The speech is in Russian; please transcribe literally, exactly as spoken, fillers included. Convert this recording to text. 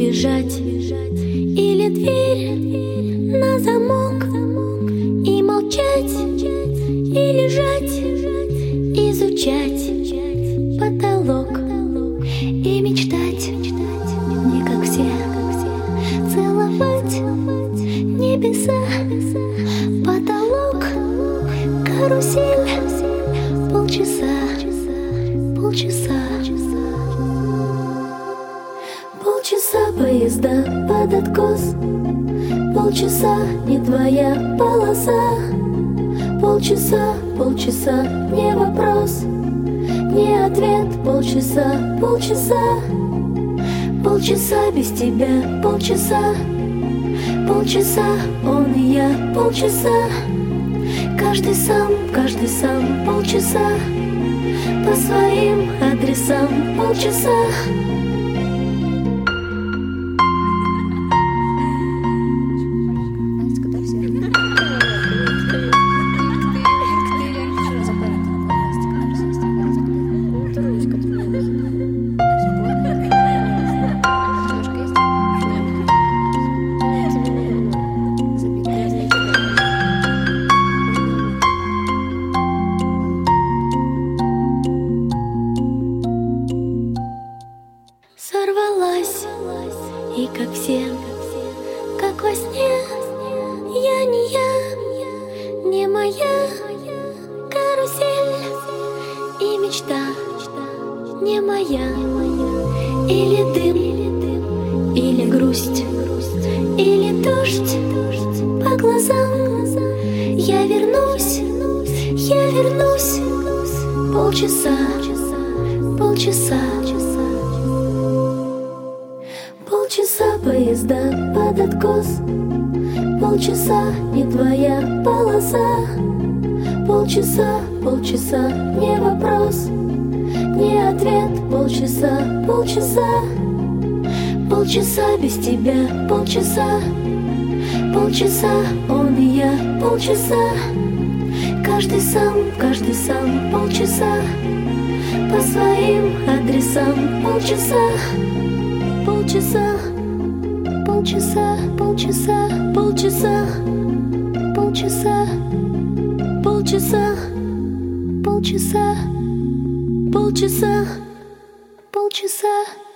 убежать, или дверь на замок, и молчать, и лежать, изучать потолок и мечтать, не как все, целовать небеса, потолок, карусель, полчаса, полчаса. Полчаса поезда под откос, полчаса не твоя полоса, полчаса, полчаса не вопрос, не ответ, полчаса, полчаса, полчаса без тебя, полчаса, полчаса он и я, полчаса, каждый сам, каждый сам, полчаса, по своим адресам, полчаса. Сорвалась, и как все, как во сне, я не я, не моя карусель, и мечта не моя, или дым, или грусть, или дождь по глазам. Я вернусь, я вернусь, полчаса, полчаса. Полчаса поезда под откос, полчаса не твоя полоса, полчаса, полчаса не вопрос, не ответ, полчаса, полчаса, полчаса без тебя, полчаса, полчаса он и я, полчаса, каждый сам, каждый сам, полчаса, по своим адресам, полчаса. Полчаса, полчаса, полчаса, полчаса, полчаса, полчаса, полчаса, полчаса, полчаса.